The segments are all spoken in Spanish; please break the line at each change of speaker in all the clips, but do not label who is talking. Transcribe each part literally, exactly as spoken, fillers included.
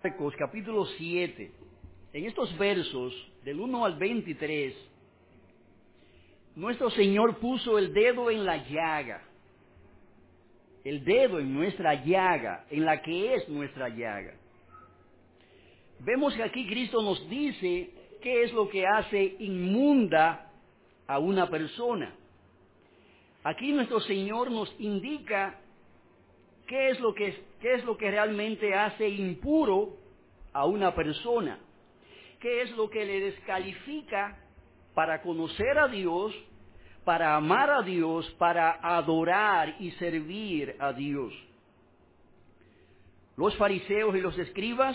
Marcos capítulo siete, en estos versos del uno al veintitrés, nuestro Señor puso el dedo en la llaga, el dedo en nuestra llaga, en la que es nuestra llaga. Vemos que aquí Cristo nos dice qué es lo que hace inmunda a una persona. Aquí nuestro Señor nos indica qué es lo que, qué es lo que realmente hace impuro a una persona, qué es lo que le descalifica para conocer a Dios, para amar a Dios, para adorar y servir a Dios. Los fariseos y los escribas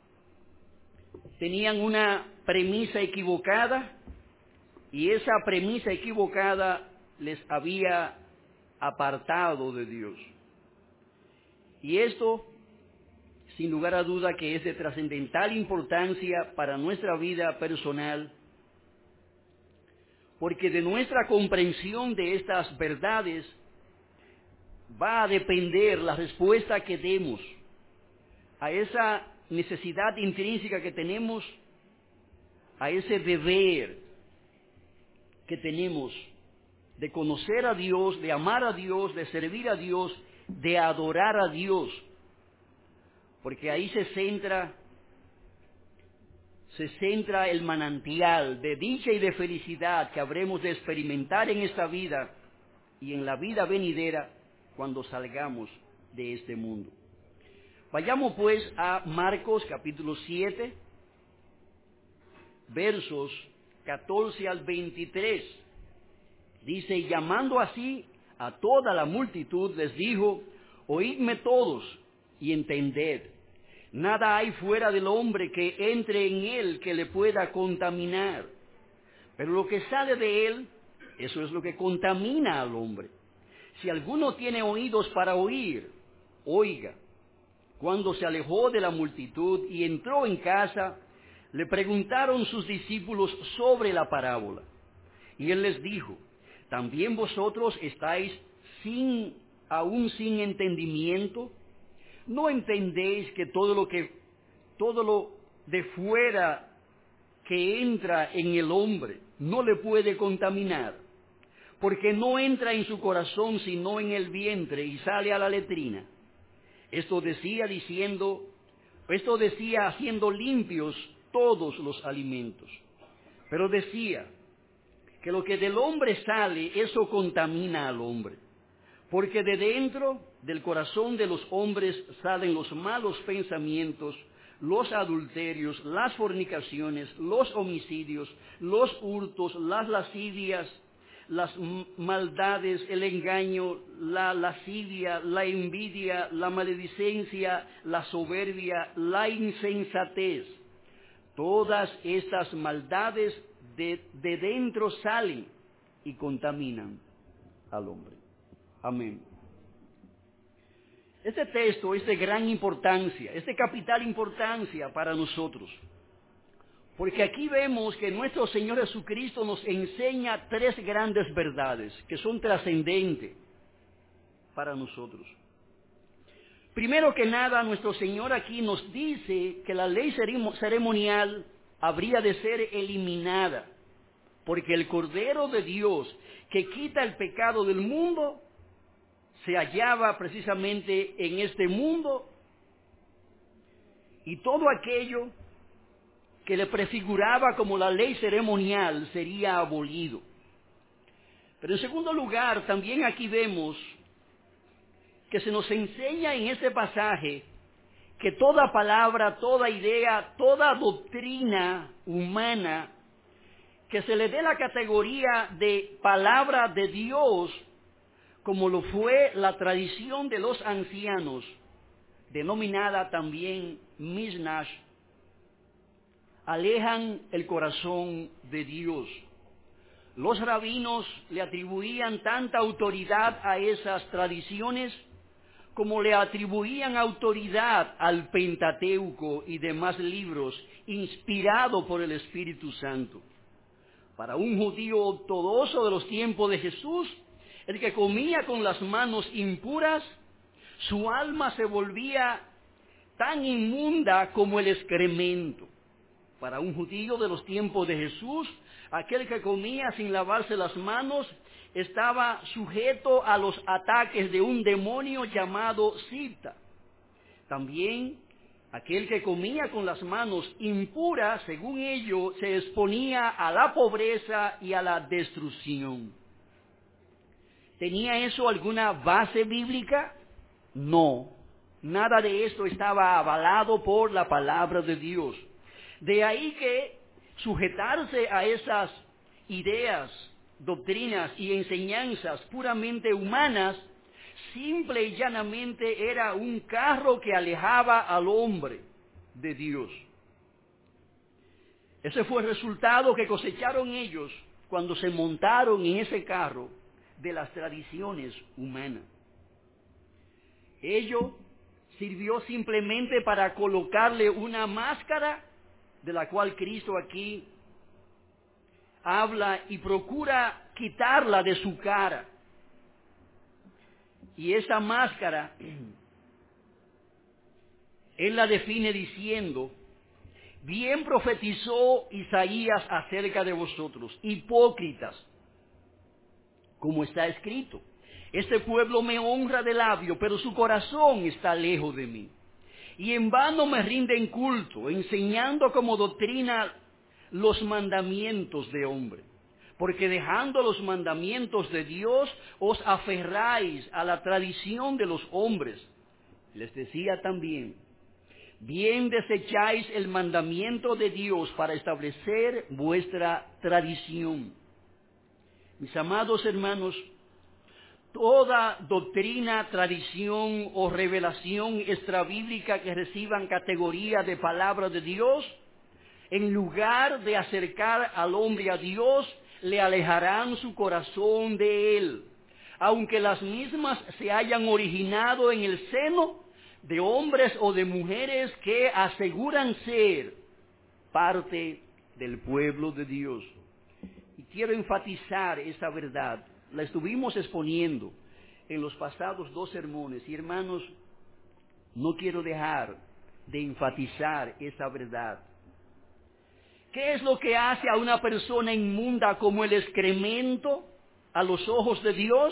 tenían una premisa equivocada y esa premisa equivocada les había apartado de Dios. Y esto, sin lugar a duda, que es de trascendental importancia para nuestra vida personal, porque de nuestra comprensión de estas verdades va a depender la respuesta que demos a esa necesidad intrínseca que tenemos, a ese deber que tenemos de conocer a Dios, de amar a Dios, de servir a Dios, de adorar a Dios, porque ahí se centra, se centra el manantial de dicha y de felicidad que habremos de experimentar en esta vida y en la vida venidera cuando salgamos de este mundo. Vayamos pues a Marcos capítulo siete, versos catorce al veintitrés. Dice: llamando así a toda la multitud, les dijo: oídme todos y entended. Nada hay fuera del hombre que entre en él que le pueda contaminar, pero lo que sale de él, eso es lo que contamina al hombre. Si alguno tiene oídos para oír, oiga. Cuando se alejó de la multitud y entró en casa, le preguntaron sus discípulos sobre la parábola. Y él les dijo: ¿también vosotros estáis sin, aún sin entendimiento? ¿No entendéis que todo lo que, todo lo de fuera que entra en el hombre no le puede contaminar? Porque no entra en su corazón sino en el vientre y sale a la letrina. Esto decía diciendo, esto decía haciendo limpios todos los alimentos. Pero decía que lo que del hombre sale, eso contamina al hombre. Porque de dentro del corazón de los hombres salen los malos pensamientos, los adulterios, las fornicaciones, los homicidios, los hurtos, las lascivias, las maldades, el engaño, la lascivia, la envidia, la maledicencia, la soberbia, la insensatez. Todas estas maldades de, de dentro salen y contaminan al hombre. Amén. Este texto es de gran importancia, es de capital importancia para nosotros. Porque aquí vemos que nuestro Señor Jesucristo nos enseña tres grandes verdades que son trascendentes para nosotros. Primero que nada, nuestro Señor aquí nos dice que la ley ceremonial habría de ser eliminada, porque el Cordero de Dios que quita el pecado del mundo se hallaba precisamente en este mundo, y todo aquello que le prefiguraba como la ley ceremonial sería abolido. Pero en segundo lugar, también aquí vemos que se nos enseña en este pasaje que toda palabra, toda idea, toda doctrina humana que se le dé la categoría de palabra de Dios, como lo fue la tradición de los ancianos, denominada también Mishnash, alejan el corazón de Dios. Los rabinos le atribuían tanta autoridad a esas tradiciones como le atribuían autoridad al Pentateuco y demás libros inspirados por el Espíritu Santo. Para un judío ortodoxo de los tiempos de Jesús, el que comía con las manos impuras, su alma se volvía tan inmunda como el excremento. Para un judío de los tiempos de Jesús, aquel que comía sin lavarse las manos estaba sujeto a los ataques de un demonio llamado Sita. También aquel que comía con las manos impuras, según ello, se exponía a la pobreza y a la destrucción. ¿Tenía eso alguna base bíblica? No. Nada de esto estaba avalado por la palabra de Dios. De ahí que sujetarse a esas ideas, doctrinas y enseñanzas puramente humanas, simple y llanamente era un carro que alejaba al hombre de Dios. Ese fue el resultado que cosecharon ellos cuando se montaron en ese carro de las tradiciones humanas. Ello sirvió simplemente para colocarle una máscara de la cual Cristo aquí habla y procura quitarla de su cara. Y esa máscara, Él la define diciendo, bien profetizó Isaías acerca de vosotros, hipócritas, como está escrito. Este pueblo me honra de labio, pero su corazón está lejos de mí. Y en vano me rinden culto, enseñando como doctrina los mandamientos de hombre. Porque dejando los mandamientos de Dios, os aferráis a la tradición de los hombres. Les decía también, bien desecháis el mandamiento de Dios para establecer vuestra tradición. Mis amados hermanos, toda doctrina, tradición o revelación extrabíblica que reciban categoría de palabra de Dios, en lugar de acercar al hombre a Dios, le alejarán su corazón de Él, aunque las mismas se hayan originado en el seno de hombres o de mujeres que aseguran ser parte del pueblo de Dios. Y quiero enfatizar esa verdad. La estuvimos exponiendo en los pasados dos sermones. Y hermanos, no quiero dejar de enfatizar esa verdad. ¿Qué es lo que hace a una persona inmunda como el excremento a los ojos de Dios?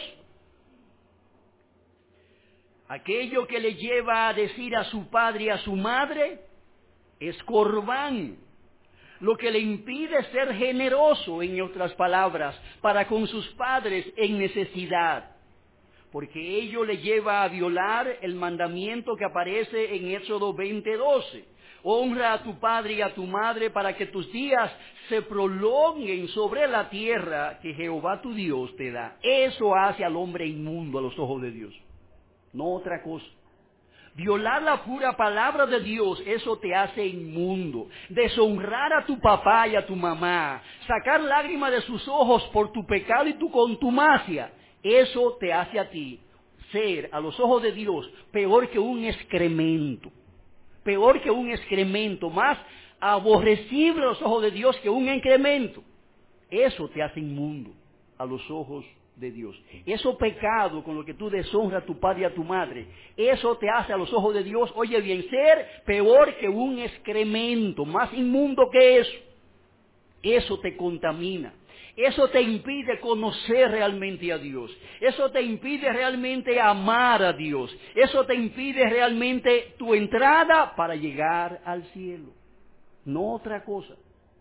Aquello que le lleva a decir a su padre y a su madre es corbán. Lo que le impide ser generoso, en otras palabras, para con sus padres en necesidad. Porque ello le lleva a violar el mandamiento que aparece en Éxodo veinte doce. Honra a tu padre y a tu madre para que tus días se prolonguen sobre la tierra que Jehová tu Dios te da. Eso hace al hombre inmundo a los ojos de Dios, no otra cosa. Violar la pura palabra de Dios, eso te hace inmundo. Deshonrar a tu papá y a tu mamá, sacar lágrimas de sus ojos por tu pecado y tu contumacia, eso te hace a ti ser, a los ojos de Dios, peor que un excremento. Peor que un excremento, más aborrecible a los ojos de Dios que un excremento. Eso te hace inmundo a los ojos de Dios. Eso pecado con lo que tú deshonras a tu padre y a tu madre, eso te hace a los ojos de Dios, oye bien, ser peor que un excremento, más inmundo que eso. Eso te contamina. Eso te impide conocer realmente a Dios. Eso te impide realmente amar a Dios. Eso te impide realmente tu entrada para llegar al cielo. No otra cosa.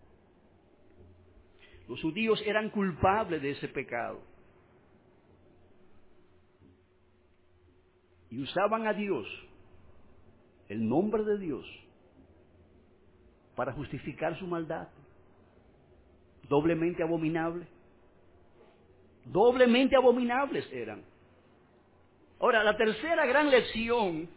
Los judíos eran culpables de ese pecado. Y usaban a Dios, el nombre de Dios, para justificar su maldad. Doblemente abominable. Doblemente abominables eran. Ahora, la tercera gran lección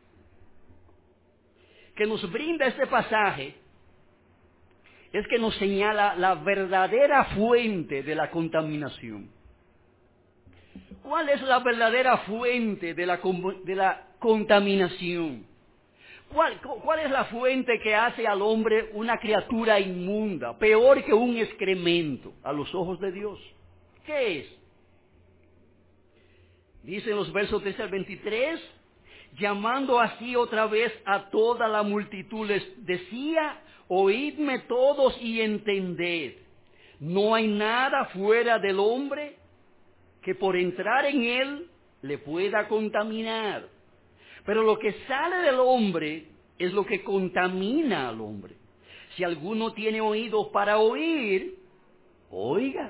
que nos brinda este pasaje es que nos señala la verdadera fuente de la contaminación. ¿Cuál es la verdadera fuente de la, de la contaminación? ¿Cuál, ¿Cuál es la fuente que hace al hombre una criatura inmunda, peor que un excremento a los ojos de Dios? ¿Qué es? Dicen los versos trece al veintitrés, llamando así otra vez a toda la multitud, les decía: oídme todos y entended. No hay nada fuera del hombre que por entrar en él le pueda contaminar. Pero lo que sale del hombre es lo que contamina al hombre. Si alguno tiene oídos para oír, oiga.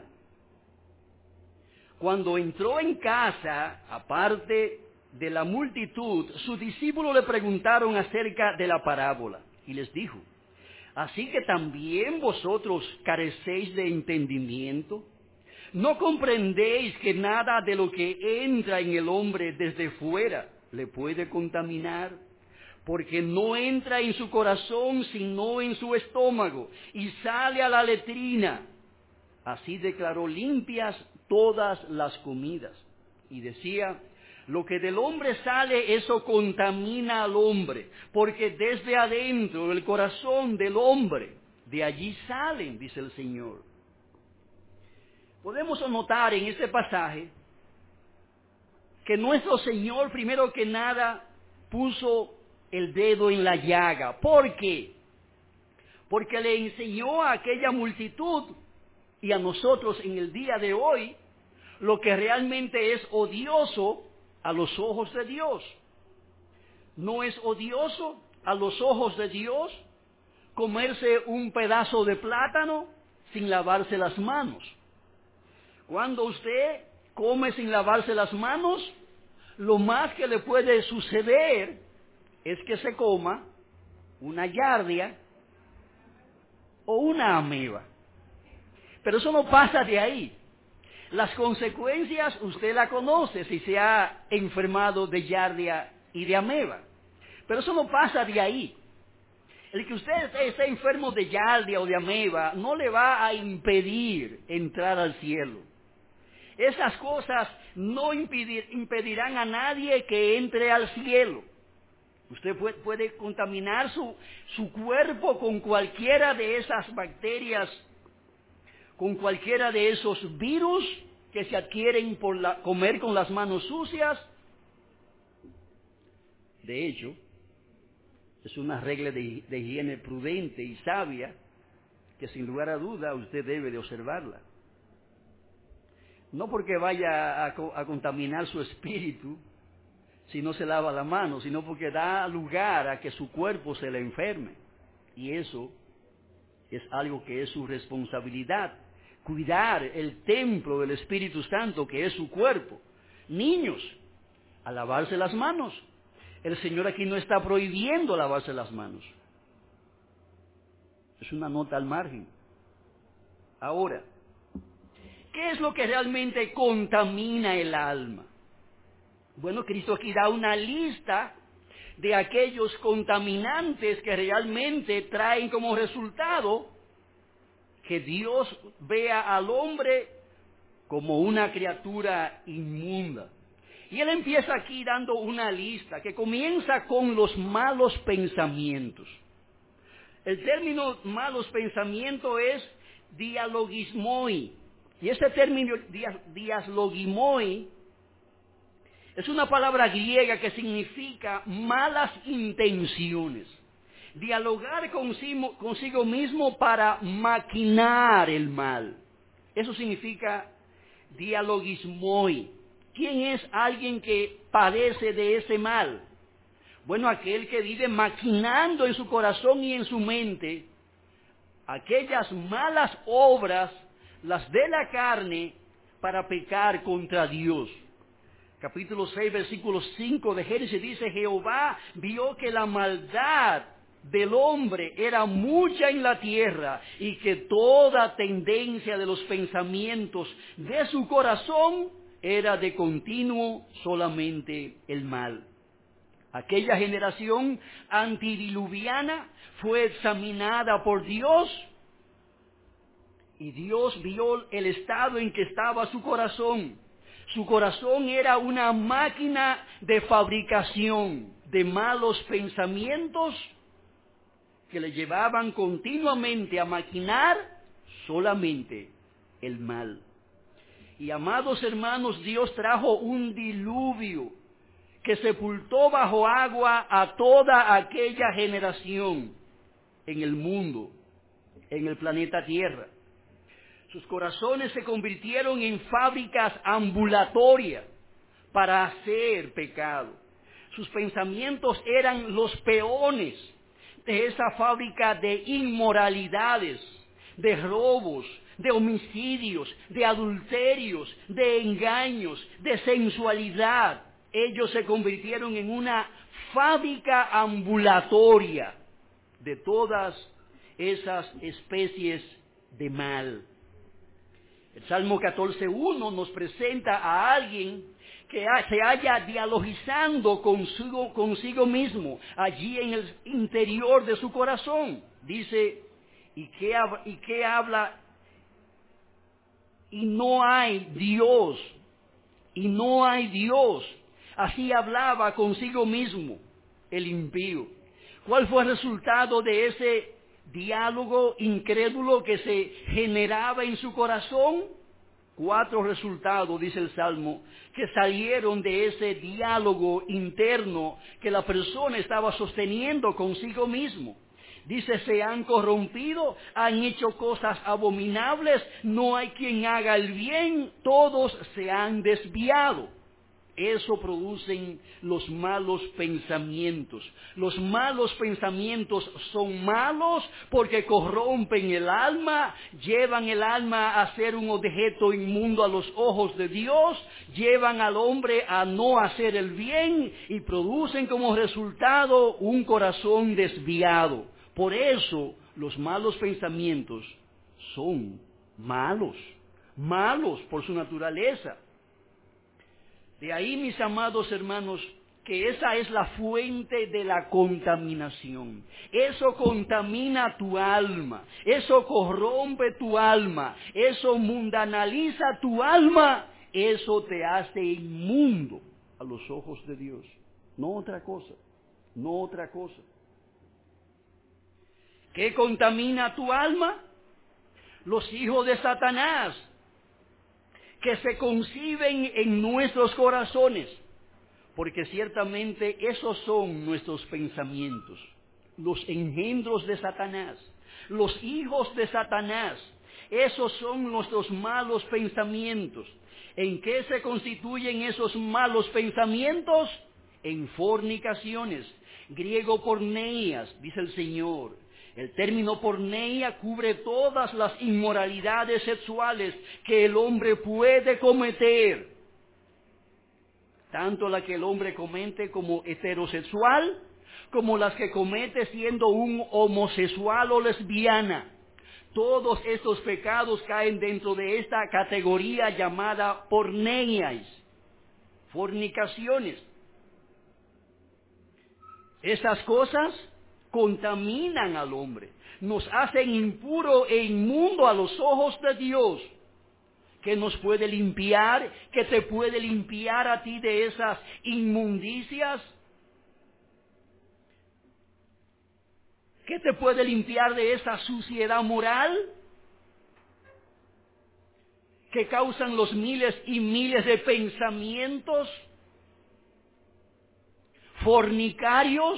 Cuando entró en casa, aparte de la multitud, sus discípulos le preguntaron acerca de la parábola y les dijo: ¿así que también vosotros carecéis de entendimiento? ¿No comprendéis que nada de lo que entra en el hombre desde fuera le puede contaminar? Porque no entra en su corazón sino en su estómago y sale a la letrina. Así declaró limpias todas las comidas. Y decía: lo que del hombre sale, eso contamina al hombre, porque desde adentro del corazón del hombre, de allí salen, dice el Señor. Podemos notar en este pasaje que nuestro Señor, primero que nada, puso el dedo en la llaga. ¿Por qué? Porque le enseñó a aquella multitud y a nosotros en el día de hoy lo que realmente es odioso a los ojos de Dios. ¿No es odioso a los ojos de Dios comerse un pedazo de plátano sin lavarse las manos? Cuando usted come sin lavarse las manos, lo más que le puede suceder es que se coma una giardia o una ameba. Pero eso no pasa de ahí. Las consecuencias usted la conoce si se ha enfermado de giardia y de ameba. Pero eso no pasa de ahí. El que usted esté enfermo de giardia o de ameba no le va a impedir entrar al cielo. Esas cosas no impedir, impedirán a nadie que entre al cielo. Usted puede, puede contaminar su, su cuerpo con cualquiera de esas bacterias, con cualquiera de esos virus que se adquieren por la, comer con las manos sucias. De hecho, es una regla de, de higiene prudente y sabia que sin lugar a duda usted debe de observarla. No porque vaya a, a contaminar su espíritu si no se lava la mano, sino porque da lugar a que su cuerpo se le enferme. Y eso es algo que es su responsabilidad. Cuidar el templo del Espíritu Santo, que es su cuerpo. Niños, a lavarse las manos. El Señor aquí no está prohibiendo lavarse las manos. Es una nota al margen. Ahora, ¿qué es lo que realmente contamina el alma? Bueno, Cristo aquí da una lista de aquellos contaminantes que realmente traen como resultado que Dios vea al hombre como una criatura inmunda. Y Él empieza aquí dando una lista que comienza con los malos pensamientos. El término malos pensamientos es dialogismoi. Y ese término dialogimoi es una palabra griega que significa malas intenciones. Dialogar consigo, consigo mismo para maquinar el mal. Eso significa dialogismoi. ¿Quién es alguien que padece de ese mal? Bueno, aquel que vive maquinando en su corazón y en su mente aquellas malas obras, las de la carne, para pecar contra Dios. Capítulo seis, versículo cinco de Génesis dice: Jehová vio que la maldad del hombre era mucha en la tierra y que toda tendencia de los pensamientos de su corazón era de continuo solamente el mal. Aquella generación antidiluviana fue examinada por Dios y Dios vio el estado en que estaba su corazón. Su corazón era una máquina de fabricación de malos pensamientos que le llevaban continuamente a maquinar solamente el mal. Y amados hermanos, Dios trajo un diluvio que sepultó bajo agua a toda aquella generación en el mundo, en el planeta Tierra. Sus corazones se convirtieron en fábricas ambulatorias para hacer pecado. Sus pensamientos eran los peones de esa fábrica de inmoralidades, de robos, de homicidios, de adulterios, de engaños, de sensualidad. Ellos se convirtieron en una fábrica ambulatoria de todas esas especies de mal. El Salmo catorce uno nos presenta a alguien que se halla dialogizando consigo, consigo mismo, allí en el interior de su corazón. Dice, ¿y qué, y qué habla? Y no hay Dios, y no hay Dios. Así hablaba consigo mismo el impío. ¿Cuál fue el resultado de ese diálogo incrédulo que se generaba en su corazón? Cuatro resultados, dice el Salmo, que salieron de ese diálogo interno que la persona estaba sosteniendo consigo mismo. Dice, se han corrompido, han hecho cosas abominables, no hay quien haga el bien, todos se han desviado. Eso producen los malos pensamientos. Los malos pensamientos son malos porque corrompen el alma, llevan el alma a ser un objeto inmundo a los ojos de Dios, llevan al hombre a no hacer el bien y producen como resultado un corazón desviado. Por eso los malos pensamientos son malos, malos por su naturaleza. De ahí, mis amados hermanos, que esa es la fuente de la contaminación. Eso contamina tu alma, eso corrompe tu alma, eso mundanaliza tu alma, eso te hace inmundo a los ojos de Dios. No otra cosa, no otra cosa. ¿Qué contamina tu alma? Los hijos de Satanás, que se conciben en nuestros corazones, porque ciertamente esos son nuestros pensamientos, los engendros de Satanás, los hijos de Satanás, esos son nuestros malos pensamientos. ¿En qué se constituyen esos malos pensamientos? En fornicaciones, griego porneías, dice el Señor. El término porneia cubre todas las inmoralidades sexuales que el hombre puede cometer. Tanto la que el hombre comete como heterosexual, como las que comete siendo un homosexual o lesbiana. Todos estos pecados caen dentro de esta categoría llamada porneias, fornicaciones. Esas cosas contaminan al hombre, nos hacen impuro e inmundo a los ojos de Dios, que nos puede limpiar, que te puede limpiar a ti de esas inmundicias, que te puede limpiar de esa suciedad moral que causan los miles y miles de pensamientos fornicarios.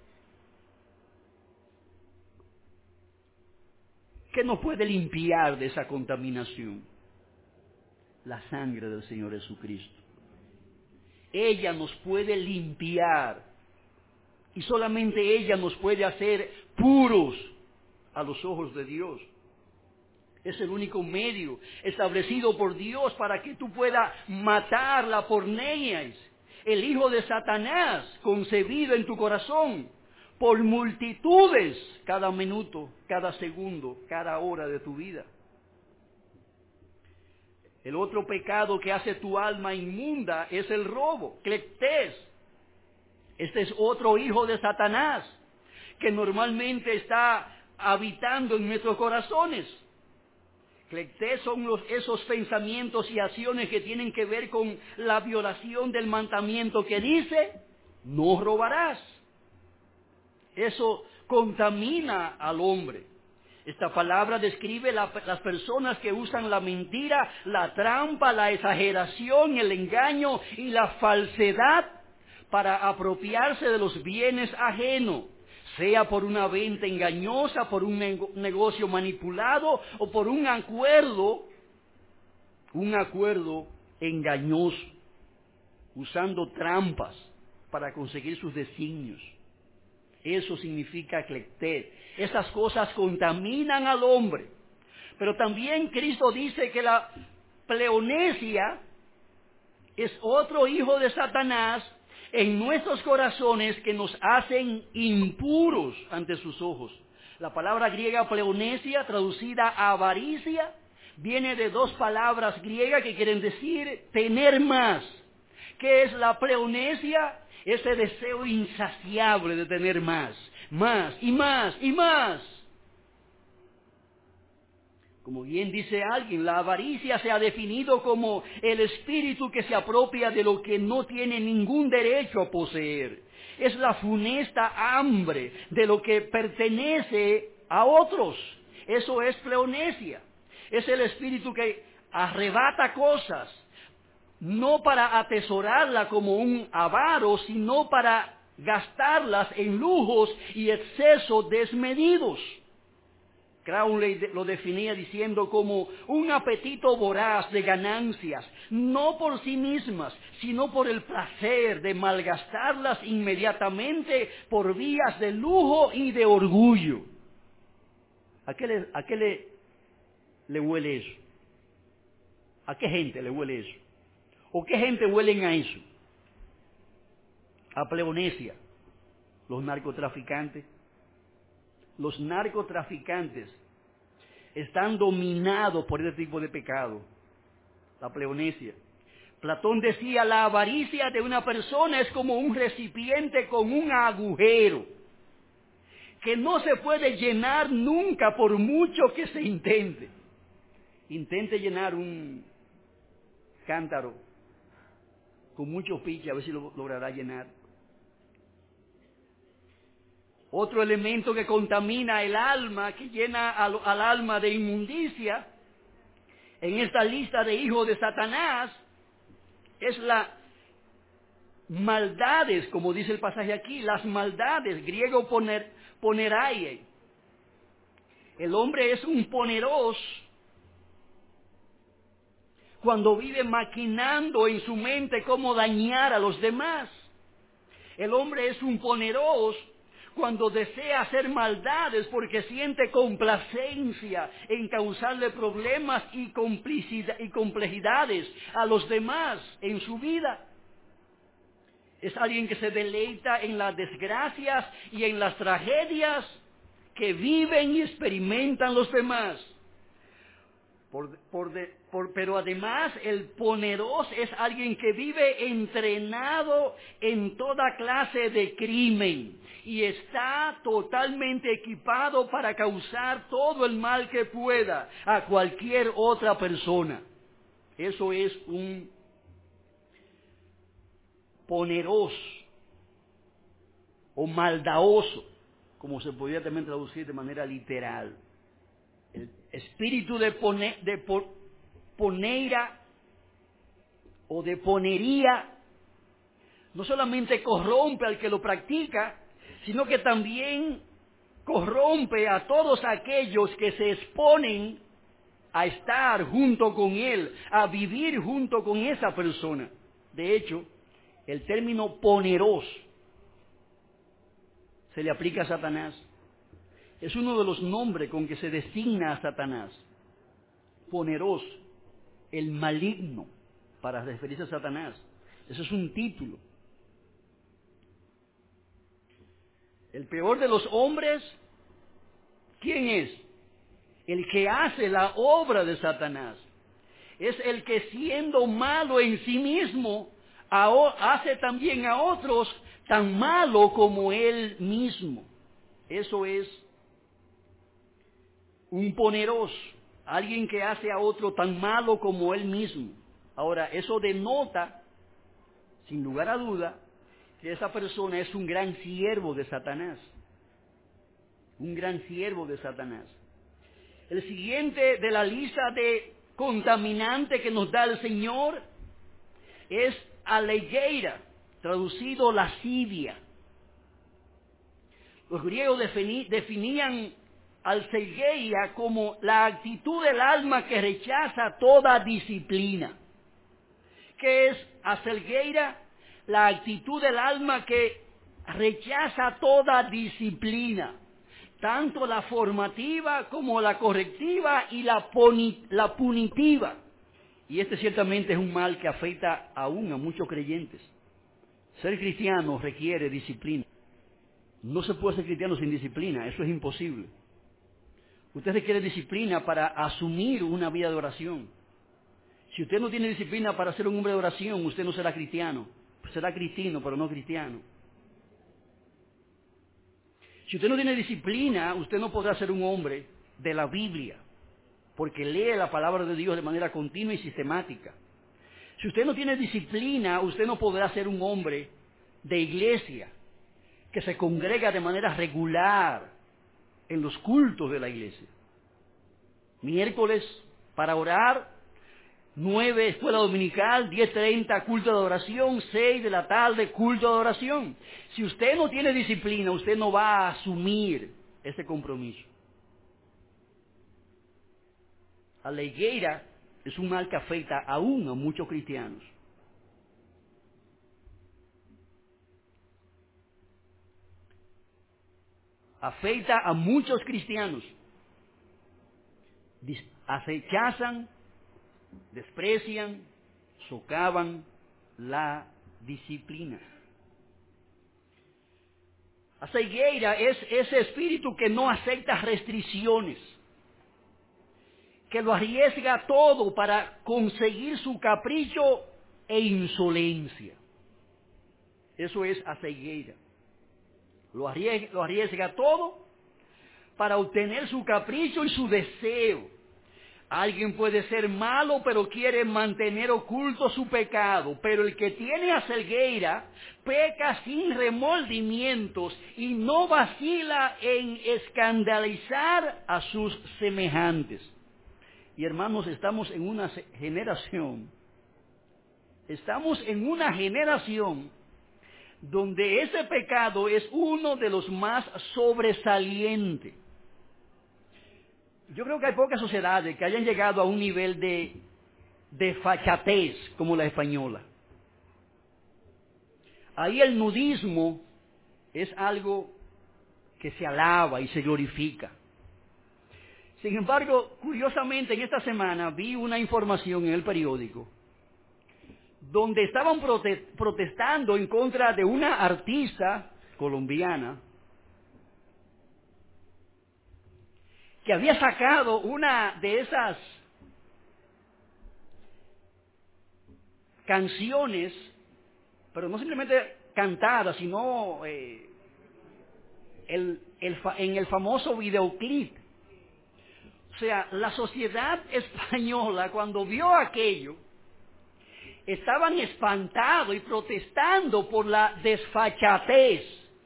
¿Qué nos puede limpiar de esa contaminación? La sangre del Señor Jesucristo. Ella nos puede limpiar y solamente ella nos puede hacer puros a los ojos de Dios. Es el único medio establecido por Dios para que tú puedas matar la porneia, el hijo de Satanás concebido en tu corazón, por multitudes, cada minuto, cada segundo, cada hora de tu vida. El otro pecado que hace tu alma inmunda es el robo, cleptés. Este es otro hijo de Satanás, que normalmente está habitando en nuestros corazones. Cleptés son los, esos pensamientos y acciones que tienen que ver con la violación del mandamiento que dice, no robarás. Eso contamina al hombre. Esta palabra describe la, las personas que usan la mentira, la trampa, la exageración, el engaño y la falsedad para apropiarse de los bienes ajenos, sea por una venta engañosa, por un nego- negocio manipulado o por un acuerdo, un acuerdo engañoso, usando trampas para conseguir sus designios. Eso significa clecté. Esas cosas contaminan al hombre. Pero también Cristo dice que la pleonesia es otro hijo de Satanás en nuestros corazones que nos hacen impuros ante sus ojos. La palabra griega pleonesia, traducida a avaricia, viene de dos palabras griegas que quieren decir tener más. ¿Qué es la pleonesia? Ese deseo insaciable de tener más, más y más y más. Como bien dice alguien, la avaricia se ha definido como el espíritu que se apropia de lo que no tiene ningún derecho a poseer. Es la funesta hambre de lo que pertenece a otros. Eso es pleonesia. Es el espíritu que arrebata cosas, no para atesorarla como un avaro, sino para gastarlas en lujos y excesos desmedidos. Crowley lo definía diciendo como un apetito voraz de ganancias, no por sí mismas, sino por el placer de malgastarlas inmediatamente por vías de lujo y de orgullo. ¿A qué le, a qué le, le huele eso? ¿A qué gente le huele eso? ¿O qué gente huelen a eso? A pleonesia. Los narcotraficantes. Los narcotraficantes están dominados por este tipo de pecado, la pleonesia. Platón decía, la avaricia de una persona es como un recipiente con un agujero, que no se puede llenar nunca por mucho que se intente. Intente llenar un cántaro con mucho piche, a ver si lo logrará llenar. Otro elemento que contamina el alma, que llena al, al alma de inmundicia, en esta lista de hijos de Satanás, es las maldades, como dice el pasaje aquí, las maldades, griego poner, poneraie. El hombre es un poneros cuando vive maquinando en su mente cómo dañar a los demás. El hombre es un poneros cuando desea hacer maldades porque siente complacencia en causarle problemas y, y complejidades a los demás en su vida. Es alguien que se deleita en las desgracias y en las tragedias que viven y experimentan los demás. Por, por de, por, pero además el poneros es alguien que vive entrenado en toda clase de crimen y está totalmente equipado para causar todo el mal que pueda a cualquier otra persona. Eso es un poneros o maldadoso, como se podría también traducir de manera literal. El espíritu de, pone, de por, poneira o de ponería no solamente corrompe al que lo practica, sino que también corrompe a todos aquellos que se exponen a estar junto con él, a vivir junto con esa persona. De hecho, el término poneros se le aplica a Satanás. Es uno de los nombres con que se designa a Satanás. Poneros, el maligno, para referirse a Satanás. Eso es un título. El peor de los hombres, ¿quién es? El que hace la obra de Satanás. Es el que siendo malo en sí mismo, hace también a otros tan malo como él mismo. Eso es un poneros, alguien que hace a otro tan malo como él mismo. Ahora, eso denota, sin lugar a duda, que esa persona es un gran siervo de Satanás. Un gran siervo de Satanás. El siguiente de la lista de contaminante que nos da el Señor es alegeira, traducido lascivia. Los griegos defini, definían alcegueia como la actitud del alma que rechaza toda disciplina. ¿Qué es acelgueira? La actitud del alma que rechaza toda disciplina, tanto la formativa como la correctiva y la, poni, la punitiva. Y este ciertamente es un mal que afecta aún a muchos creyentes. Ser cristiano requiere disciplina. No se puede ser cristiano sin disciplina, eso es imposible. Usted requiere disciplina para asumir una vida de oración. Si usted no tiene disciplina para ser un hombre de oración, usted no será cristiano. Será cristiano, pero no cristiano. Si usted no tiene disciplina, usted no podrá ser un hombre de la Biblia, porque lee la palabra de Dios de manera continua y sistemática. Si usted no tiene disciplina, usted no podrá ser un hombre de iglesia, que se congrega de manera regular en los cultos de la iglesia. Miércoles para orar, nueve escuela dominical, diez treinta culto de adoración, seis de la tarde culto de adoración. Si usted no tiene disciplina, usted no va a asumir ese compromiso. La cegueira es un mal que afecta aún a muchos cristianos. Afecta a muchos cristianos. Rechazan, desprecian, socavan la disciplina. La cegueira es ese espíritu que no acepta restricciones, que lo arriesga todo para conseguir su capricho e insolencia. Eso es a cegueira. Lo arriesga, lo arriesga todo para obtener su capricho y su deseo. Alguien puede ser malo, pero quiere mantener oculto su pecado. Pero el que tiene a cegueira peca sin remordimientos y no vacila en escandalizar a sus semejantes. Y hermanos, estamos en una generación, estamos en una generación donde ese pecado es uno de los más sobresalientes. Yo creo que hay pocas sociedades que hayan llegado a un nivel de, de fachatez como la española. Ahí el nudismo es algo que se alaba y se glorifica. Sin embargo, curiosamente en esta semana vi una información en el periódico donde estaban prote- protestando en contra de una artista colombiana que había sacado una de esas canciones, pero no simplemente cantadas, sino eh, el, el fa- en el famoso videoclip. O sea, la sociedad española, cuando vio aquello, estaban espantados y protestando por la desfachatez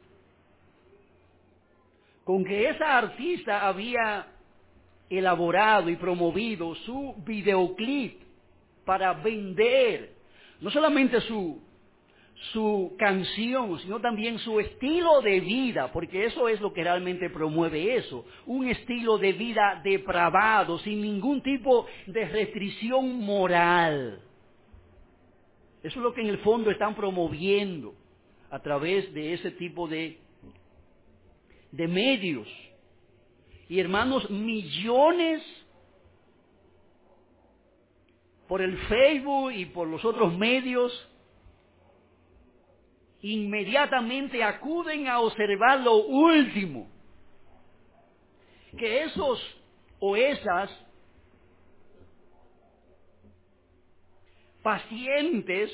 con que esa artista había elaborado y promovido su videoclip para vender no solamente su, su canción, sino también su estilo de vida, porque eso es lo que realmente promueve eso, un estilo de vida depravado, sin ningún tipo de restricción moral. Eso es lo que en el fondo están promoviendo a través de ese tipo de, de medios. Y hermanos, millones por el Facebook y por los otros medios inmediatamente acuden a observar lo último. Que esos o esas pacientes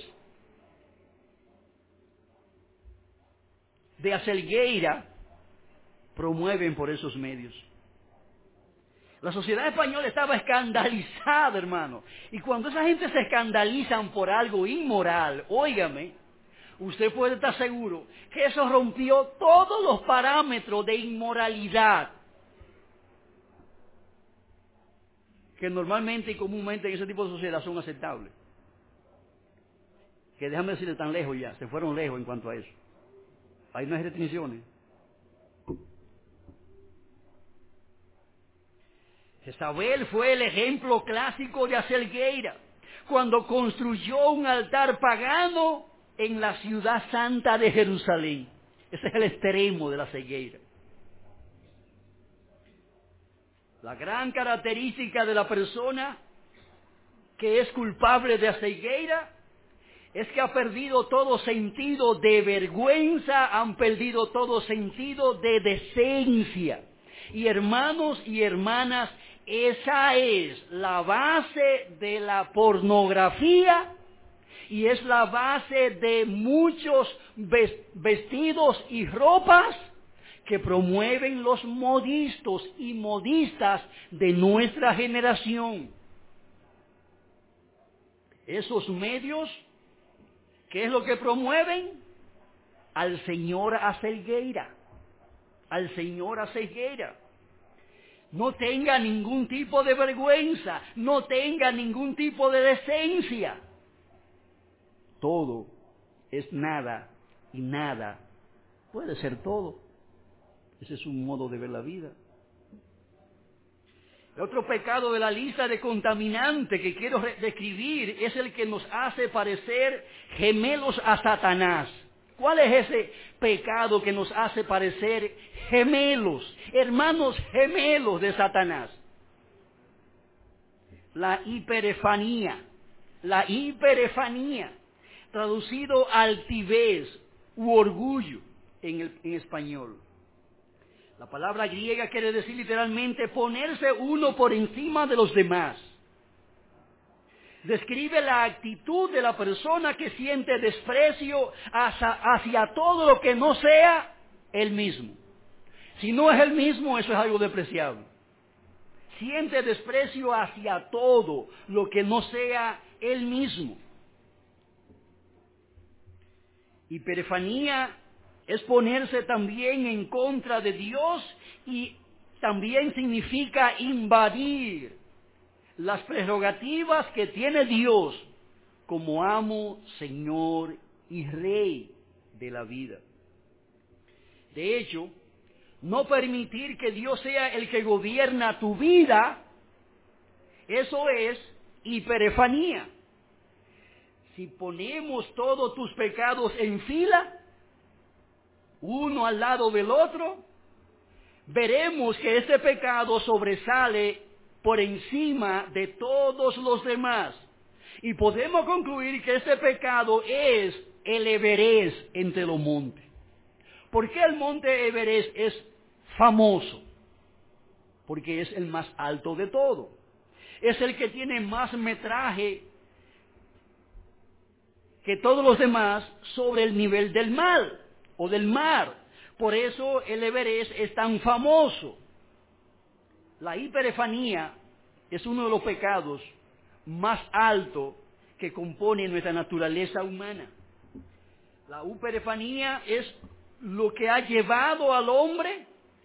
de acelgueira promueven por esos medios. La sociedad española estaba escandalizada, hermano. Y cuando esa gente se escandalizan por algo inmoral, óigame, usted puede estar seguro que eso rompió todos los parámetros de inmoralidad que normalmente y comúnmente en ese tipo de sociedad son aceptables. que déjame decirle tan lejos ya, se fueron lejos en cuanto a eso. Ahí no hay restricciones. Jezabel fue el ejemplo clásico de ceguera cuando construyó un altar pagano en la ciudad santa de Jerusalén. Ese es el extremo de la ceguera. La gran característica de la persona que es culpable de ceguera es que ha perdido todo sentido de vergüenza, han perdido todo sentido de decencia. Y hermanos y hermanas, esa es la base de la pornografía y es la base de muchos vestidos y ropas que promueven los modistas y modistas de nuestra generación. Esos medios, ¿qué es lo que promueven? Al señor a ceguera, al señor a ceguera. No tenga ningún tipo de vergüenza, no tenga ningún tipo de decencia. Todo es nada y nada puede ser todo. Ese es un modo de ver la vida. El otro pecado de la lista de contaminantes que quiero describir es el que nos hace parecer gemelos a Satanás. ¿Cuál es ese pecado que nos hace parecer gemelos, hermanos gemelos de Satanás? La hiperefanía, la hiperefanía, traducido altivez u orgullo en, el, en español. La palabra griega quiere decir literalmente ponerse uno por encima de los demás. Describe la actitud de la persona que siente desprecio hacia, hacia todo lo que no sea él mismo. Si no es él mismo, eso es algo despreciable. Siente desprecio hacia todo lo que no sea él mismo. Hiperefanía es ponerse también en contra de Dios y también significa invadir las prerrogativas que tiene Dios como amo, Señor y Rey de la vida. De hecho, no permitir que Dios sea el que gobierna tu vida, eso es hiperefanía. Si ponemos todos tus pecados en fila, uno al lado del otro, veremos que este pecado sobresale por encima de todos los demás. Y podemos concluir que este pecado es el Everest entre los montes. ¿Por qué el monte Everest es famoso? Porque es el más alto de todo. Es el que tiene más metraje que todos los demás sobre el nivel del mar o del mar. Por eso el Everest es tan famoso. La hiperefanía es uno de los pecados más altos que compone nuestra naturaleza humana. La hiperefanía es lo que ha llevado al hombre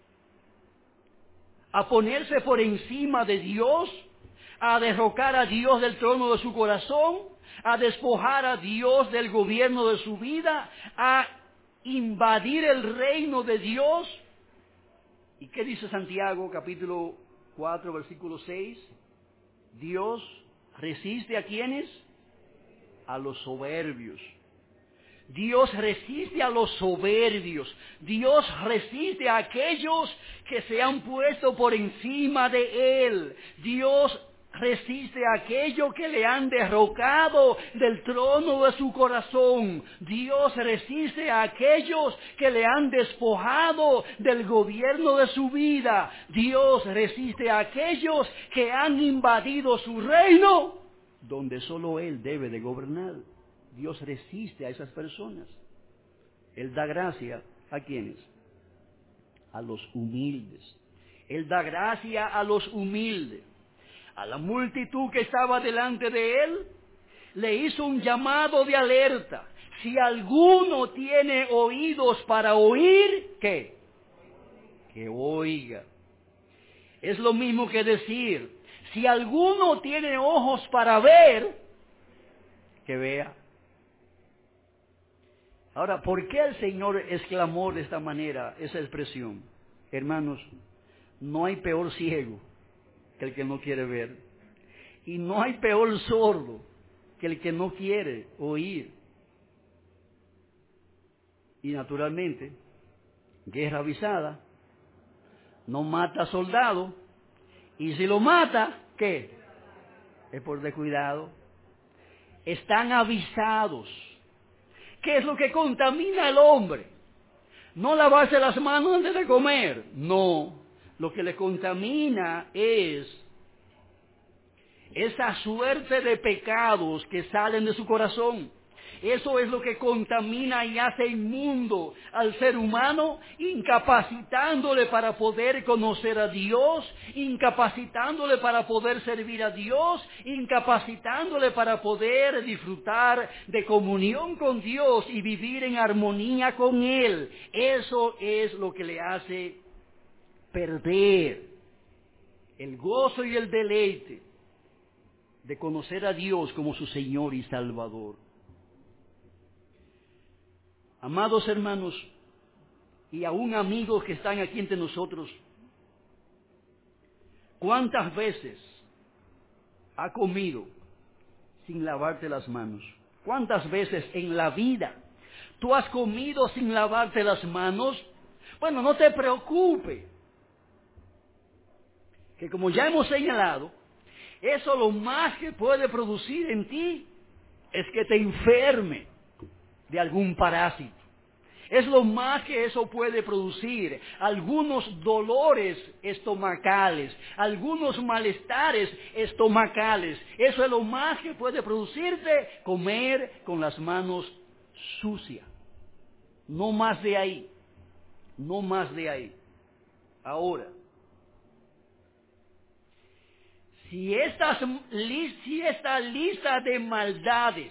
a ponerse por encima de Dios, a derrocar a Dios del trono de su corazón, a despojar a Dios del gobierno de su vida, a invadir el reino de Dios. ¿Y qué dice Santiago capítulo cuatro versículo seis? Dios resiste a quienes? A los soberbios. Dios resiste a los soberbios. Dios resiste a aquellos que se han puesto por encima de Él. Dios resiste a aquellos que le han derrocado del trono de su corazón. Dios resiste a aquellos que le han despojado del gobierno de su vida. Dios resiste a aquellos que han invadido su reino, donde solo Él debe de gobernar. Dios resiste a esas personas. Él da gracia ¿a quiénes? A los humildes. Él da gracia a los humildes. A la multitud que estaba delante de Él, le hizo un llamado de alerta. Si alguno tiene oídos para oír, ¿qué? Que oiga. Es lo mismo que decir, si alguno tiene ojos para ver, que vea. Ahora, ¿por qué el Señor exclamó de esta manera esa expresión? Hermanos, no hay peor ciego que el que no quiere ver. Y no hay peor sordo que el que no quiere oír. Y naturalmente, guerra avisada no mata soldado. Y si lo mata, ¿qué? Es por descuidado. Están avisados. ¿Qué es lo que contamina al hombre? No lavarse las manos antes de comer. No. Lo que le contamina es esa suerte de pecados que salen de su corazón. Eso es lo que contamina y hace inmundo al ser humano, incapacitándole para poder conocer a Dios, incapacitándole para poder servir a Dios, incapacitándole para poder disfrutar de comunión con Dios y vivir en armonía con Él. Eso es lo que le hace perder el gozo y el deleite de conocer a Dios como su Señor y Salvador. Amados hermanos, y aún amigos que están aquí entre nosotros, ¿cuántas veces ha comido sin lavarte las manos? ¿Cuántas veces en la vida tú has comido sin lavarte las manos? Bueno, no te preocupes, que como ya hemos señalado, eso lo más que puede producir en ti es que te enferme de algún parásito. Es lo más que eso puede producir. Algunos dolores estomacales, algunos malestares estomacales. Eso es lo más que puede producirte comer con las manos sucias. No más de ahí. No más de ahí. Ahora, si, estas, si esta lista de maldades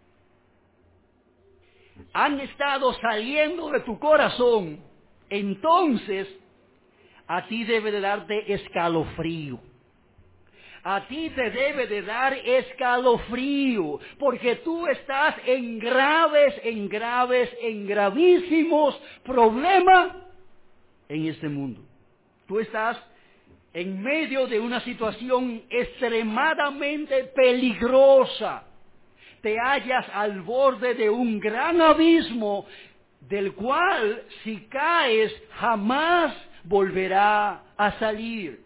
han estado saliendo de tu corazón, entonces a ti debe de darte escalofrío. A ti te debe de dar escalofrío, porque tú estás en graves, en graves, en gravísimos problemas en este mundo. Tú estás en medio de una situación extremadamente peligrosa. Te hallas al borde de un gran abismo del cual, si caes, jamás volverá a salir.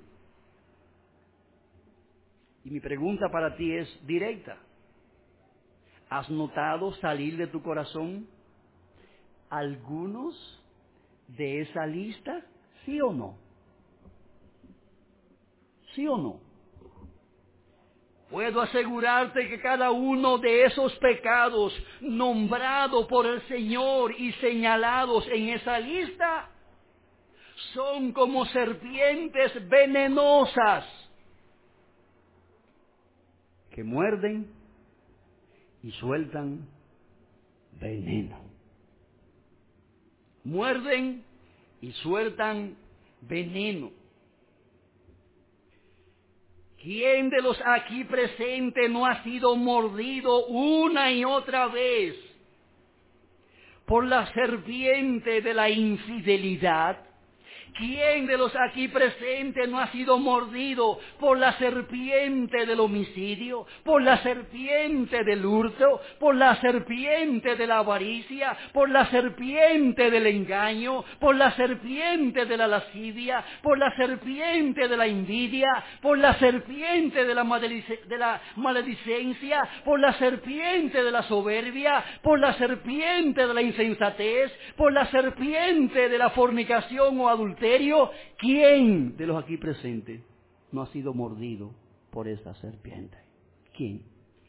Y mi pregunta para ti es directa. ¿Has notado salir de tu corazón algunos de esa lista? ¿Sí o no? ¿Sí o no? Puedo asegurarte que cada uno de esos pecados nombrados por el Señor y señalados en esa lista son como serpientes venenosas que muerden y sueltan veneno. Muerden y sueltan veneno. ¿Quién de los aquí presentes no ha sido mordido una y otra vez por la serpiente de la infidelidad? ¿Quién de los aquí presentes no ha sido mordido por la serpiente del homicidio, por la serpiente del hurto, por la serpiente de la avaricia, por la serpiente del engaño, por la serpiente de la lascivia, por la serpiente de la envidia, por la serpiente de la, maledic- de la maledicencia, por la serpiente de la soberbia, por la serpiente de la insensatez, por la serpiente de la fornicación o adulterio? ¿Quién de los aquí presentes no ha sido mordido por esta serpiente? ¿Quién?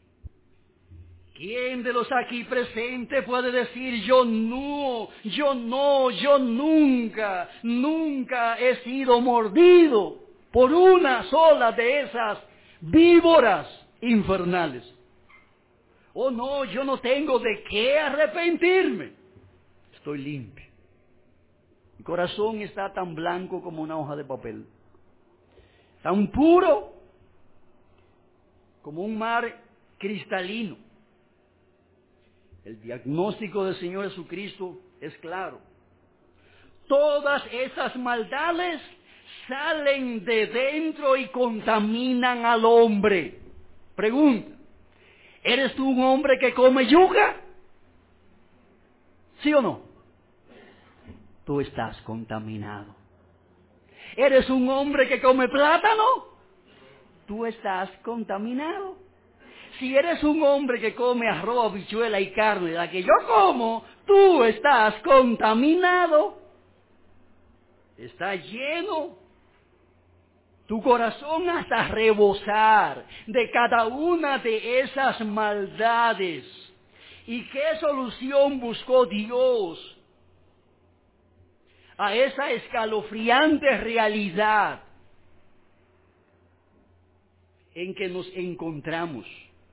¿Quién de los aquí presentes puede decir, yo no, yo no, yo nunca, nunca he sido mordido por una sola de esas víboras infernales? Oh no, yo no tengo de qué arrepentirme. Estoy limpio. Mi corazón está tan blanco como una hoja de papel, tan puro como un mar cristalino. El diagnóstico del Señor Jesucristo es claro. Todas esas maldades salen de dentro y contaminan al hombre. Pregunta, ¿eres tú un hombre que come yuca? ¿Sí o no? Tú estás contaminado. ¿Eres un hombre que come plátano? Tú estás contaminado. Si eres un hombre que come arroz, habichuela y carne, la que yo como, tú estás contaminado. Está lleno tu corazón hasta rebosar de cada una de esas maldades. ¿Y qué solución buscó Dios a esa escalofriante realidad en que nos encontramos?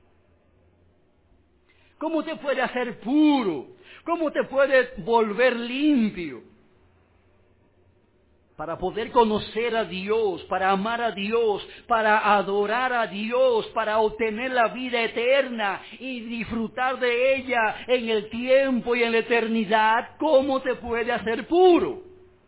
¿Cómo te puede hacer puro? ¿Cómo te puede volver limpio? Para poder conocer a Dios, para amar a Dios, para adorar a Dios, para obtener la vida eterna y disfrutar de ella en el tiempo y en la eternidad. ¿Cómo te puede hacer puro?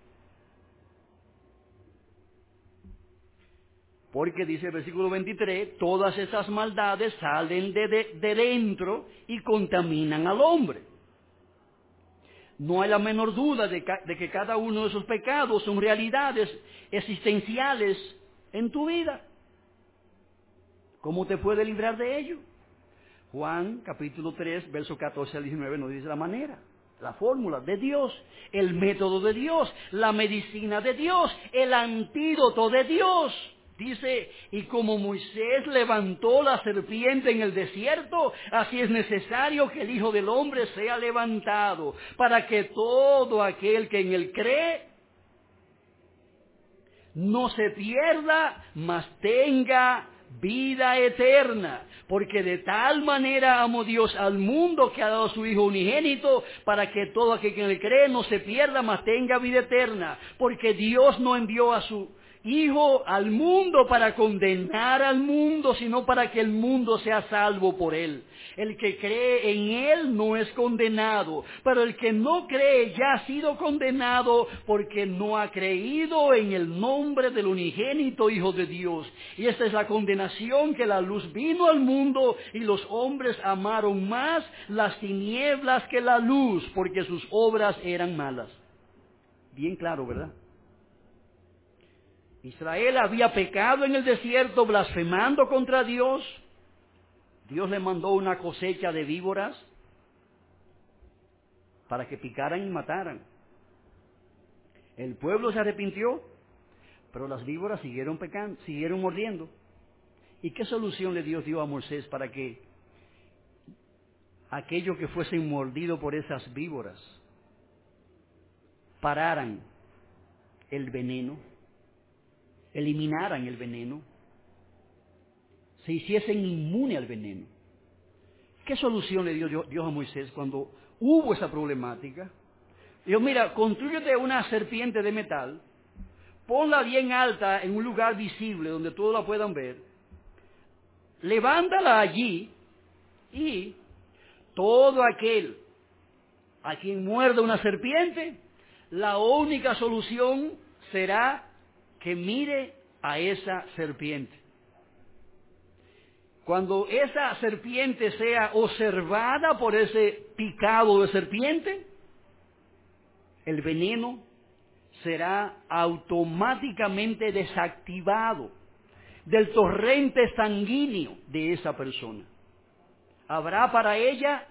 Porque dice el versículo veintitrés, todas esas maldades salen de, de, de dentro y contaminan al hombre. No hay la menor duda de, de que cada uno de esos pecados son realidades existenciales en tu vida. ¿Cómo te puede librar de ello? Juan capítulo tres, verso catorce al diecinueve nos dice la manera, la fórmula de Dios, el método de Dios, la medicina de Dios, el antídoto de Dios. Dice, y como Moisés levantó la serpiente en el desierto, así es necesario que el Hijo del Hombre sea levantado, para que todo aquel que en él cree no se pierda, mas tenga vida eterna. Porque de tal manera amó Dios al mundo que ha dado a su Hijo unigénito, para que todo aquel que en él cree no se pierda, mas tenga vida eterna. Porque Dios no envió a su Hijo al mundo para condenar al mundo, sino para que el mundo sea salvo por él. El que cree en él no es condenado, pero el que no cree ya ha sido condenado porque no ha creído en el nombre del unigénito Hijo de Dios. Y esta es la condenación, que la luz vino al mundo y los hombres amaron más las tinieblas que la luz, porque sus obras eran malas. Bien claro, ¿verdad? Israel había pecado en el desierto, blasfemando contra Dios. Dios le mandó una cosecha de víboras para que picaran y mataran. El pueblo se arrepintió, pero las víboras siguieron pecando, siguieron mordiendo. ¿Y qué solución le dio Dios a Moisés para que aquellos que fuesen mordidos por esas víboras pararan el veneno, eliminaran el veneno, se hiciesen inmunes al veneno? ¿Qué solución le dio Dios a Moisés cuando hubo esa problemática? Dijo, mira, constrúyete una serpiente de metal, ponla bien alta en un lugar visible donde todos la puedan ver, levántala allí y todo aquel a quien muerda una serpiente, la única solución será que mire a esa serpiente. Cuando esa serpiente sea observada por ese picado de serpiente, el veneno será automáticamente desactivado del torrente sanguíneo de esa persona. Habrá para ella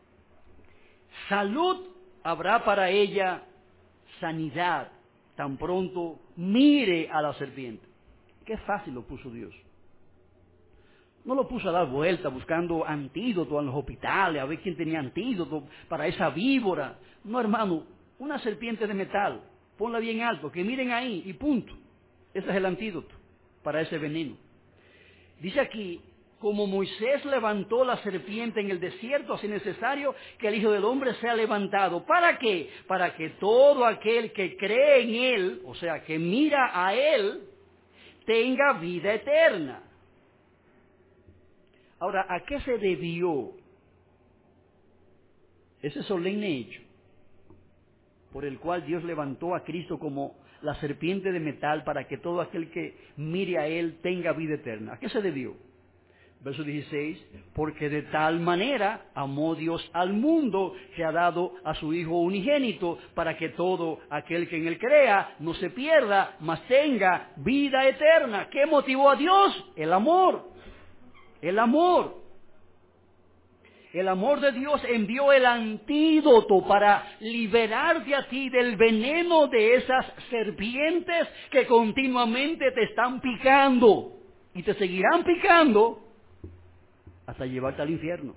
salud, habrá para ella sanidad, tan pronto mire a la serpiente. Qué fácil lo puso Dios. No lo puso a dar vuelta buscando antídoto en los hospitales, a ver quién tenía antídoto para esa víbora. No, hermano, una serpiente de metal, ponla bien alto, que miren ahí y punto. Ese es el antídoto para ese veneno. Dice aquí, como Moisés levantó la serpiente en el desierto, así es necesario que el Hijo del Hombre sea levantado. ¿Para qué? Para que todo aquel que cree en Él, o sea, que mira a Él, tenga vida eterna. Ahora, ¿a qué se debió ese solemne hecho por el cual Dios levantó a Cristo como la serpiente de metal para que todo aquel que mire a Él tenga vida eterna. ¿A qué se debió? Verso dieciséis, porque de tal manera amó Dios al mundo que ha dado a su Hijo unigénito para que todo aquel que en Él crea no se pierda, mas tenga vida eterna. ¿Qué motivó a Dios? El amor. El amor. El amor de Dios envió el antídoto para liberarte a ti del veneno de esas serpientes que continuamente te están picando y te seguirán picando hasta llevarte al infierno.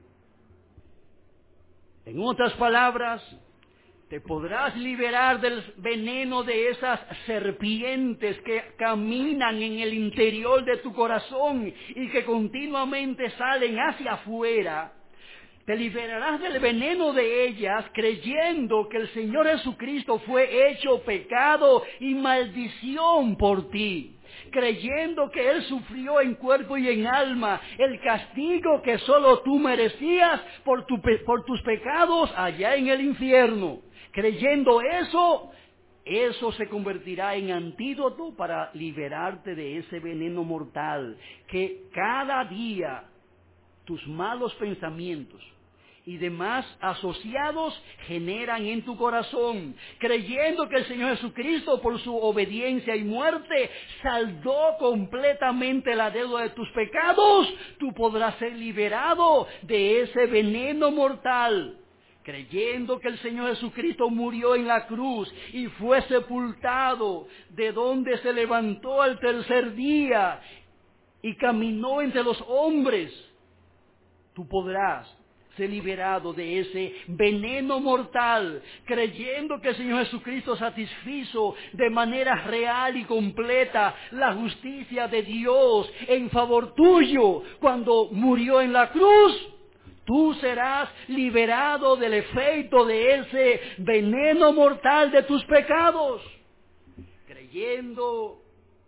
En otras palabras, te podrás liberar del veneno de esas serpientes que caminan en el interior de tu corazón y que continuamente salen hacia afuera. Te liberarás del veneno de ellas creyendo que el Señor Jesucristo fue hecho pecado y maldición por ti. Creyendo que Él sufrió en cuerpo y en alma el castigo que solo tú merecías por, tu, por tus pecados allá en el infierno. Creyendo eso, eso se convertirá en antídoto para liberarte de ese veneno mortal que cada día tus malos pensamientos y demás asociados generan en tu corazón, creyendo que el Señor Jesucristo por su obediencia y muerte saldó completamente la deuda de tus pecados. Tú podrás ser liberado de ese veneno mortal, creyendo que el Señor Jesucristo murió en la cruz y fue sepultado, de donde se levantó al tercer día y caminó entre los hombres. Tú podrás ser liberado de ese veneno mortal, creyendo que el Señor Jesucristo satisfizo de manera real y completa la justicia de Dios en favor tuyo cuando murió en la cruz. Tú serás liberado del efecto de ese veneno mortal de tus pecados, creyendo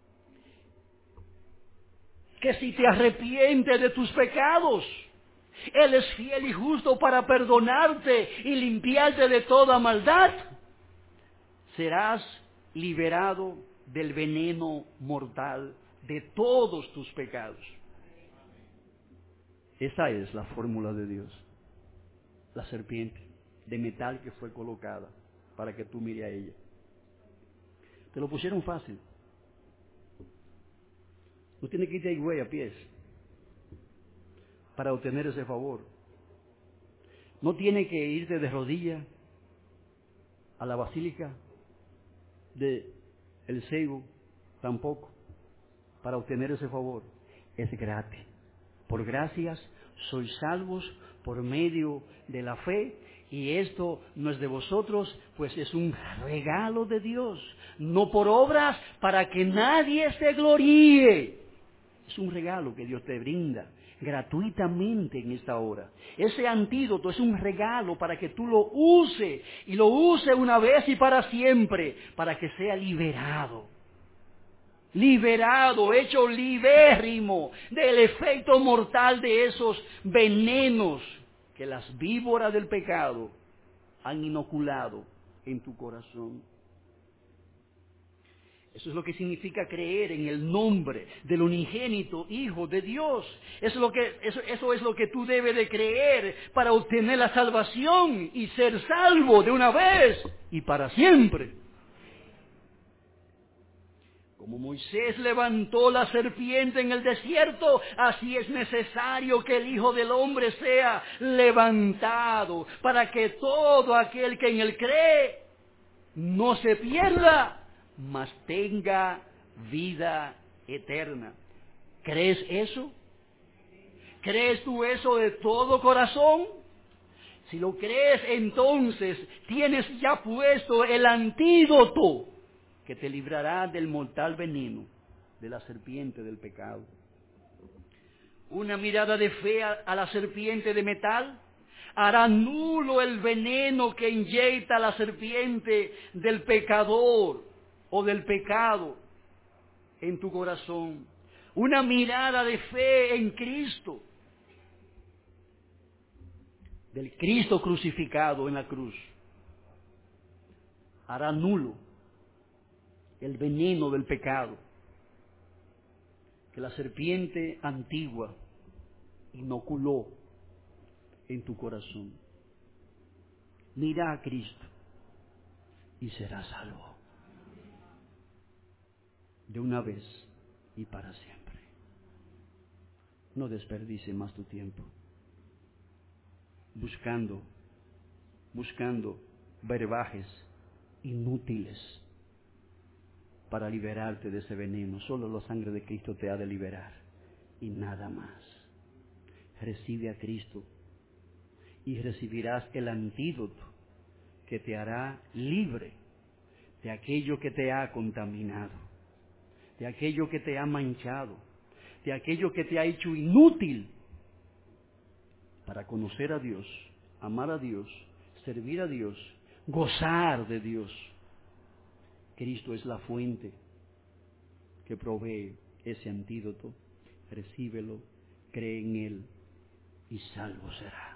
que si te arrepientes de tus pecados, Él es fiel y justo para perdonarte y limpiarte de toda maldad. Serás liberado del veneno mortal de todos tus pecados. Esa es la fórmula de Dios. La serpiente de metal que fue colocada para que tú mires a ella. Te lo pusieron fácil. No tienes que irte a Higüey a pies para obtener ese favor. No tiene que irte de rodillas a la basílica de El Seibo tampoco para obtener ese favor. Es gratis. Por gracias sois salvos por medio de la fe, y esto no es de vosotros, pues es un regalo de Dios, no por obras para que nadie se gloríe. Es un regalo que Dios te brinda gratuitamente en esta hora. Ese antídoto es un regalo para que tú lo uses, y lo uses una vez y para siempre, para que sea liberado. Liberado, hecho libérrimo del efecto mortal de esos venenos que las víboras del pecado han inoculado en tu corazón. Eso es lo que significa creer en el nombre del unigénito Hijo de Dios. Eso es lo que, eso, eso es lo que tú debes de creer para obtener la salvación y ser salvo de una vez y para siempre. Como Moisés levantó la serpiente en el desierto, así es necesario que el Hijo del Hombre sea levantado para que todo aquel que en él cree no se pierda, mas tenga vida eterna. ¿Crees eso? ¿Crees tú eso de todo corazón? Si lo crees, entonces tienes ya puesto el antídoto que te librará del mortal veneno de la serpiente del pecado. Una mirada de fe a, a la serpiente de metal hará nulo el veneno que inyecta la serpiente del pecador o del pecado en tu corazón. Una mirada de fe en Cristo del Cristo crucificado en la cruz, hará nulo el veneno del pecado que la serpiente antigua inoculó en tu corazón. Mira a Cristo y serás salvo de una vez y para siempre. No desperdicie más tu tiempo buscando, buscando brebajes inútiles para liberarte de ese veneno. Solo la sangre de Cristo te ha de liberar y nada más. Recibe a Cristo y recibirás el antídoto que te hará libre de aquello que te ha contaminado, de aquello que te ha manchado, de aquello que te ha hecho inútil para conocer a Dios, amar a Dios, servir a Dios, gozar de Dios. Cristo es la fuente que provee ese antídoto. Recíbelo, cree en Él y salvo serás.